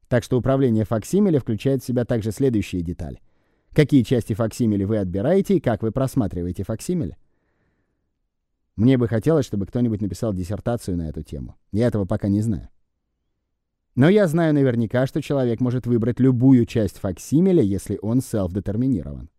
Так что управление факсимиле включает в себя также следующие детали. Какие части факсимиле вы отбираете и как вы просматриваете факсимиле? Мне бы хотелось, чтобы кто-нибудь написал диссертацию на эту тему. Я этого пока не знаю. Но я знаю наверняка, что человек может выбрать любую часть факсимиле, если он селф-детерминирован.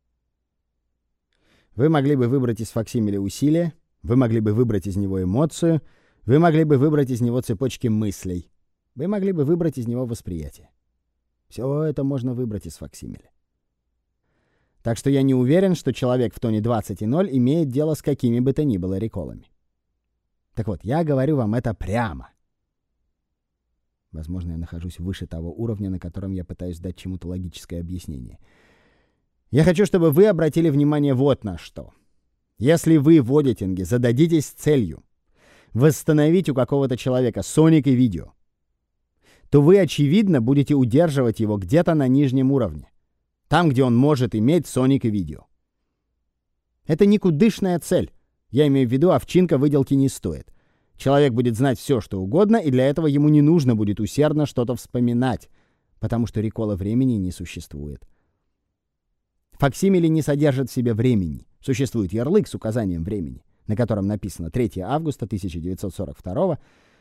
Вы могли бы выбрать из факсимиле усилие, вы могли бы выбрать из него эмоцию, вы могли бы выбрать из него цепочки мыслей, вы могли бы выбрать из него восприятие. Все это можно выбрать из факсимиле. Так что я не уверен, что человек в тоне 20.0 имеет дело с какими бы то ни было реколами. Так вот, я говорю вам это прямо. Возможно, я нахожусь выше того уровня, на котором я пытаюсь дать чему-то логическое объяснение. Я хочу, чтобы вы обратили внимание вот на что. Если вы в одитинге зададитесь целью восстановить у какого-то человека соник и видео, то вы, очевидно, будете удерживать его где-то на нижнем уровне. Там, где он может иметь соник и видео. Это никудышная цель. Я имею в виду, овчинка выделки не стоит. Человек будет знать все, что угодно, и для этого ему не нужно будет усердно что-то вспоминать, потому что рекола времени не существует. Факсимиле не содержит в себе времени. Существует ярлык с указанием времени, на котором написано 3 августа 1942,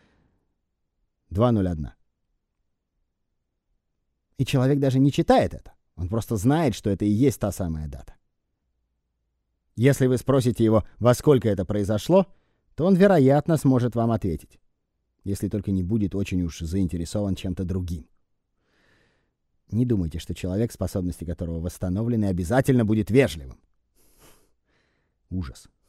2:01. И человек даже не читает это. Он просто знает, что это и есть та самая дата. Если вы спросите его, во сколько это произошло, то он, вероятно, сможет вам ответить. Если только не будет очень уж заинтересован чем-то другим. Не думайте, что человек, способности которого восстановлены, обязательно будет вежливым. Ужас.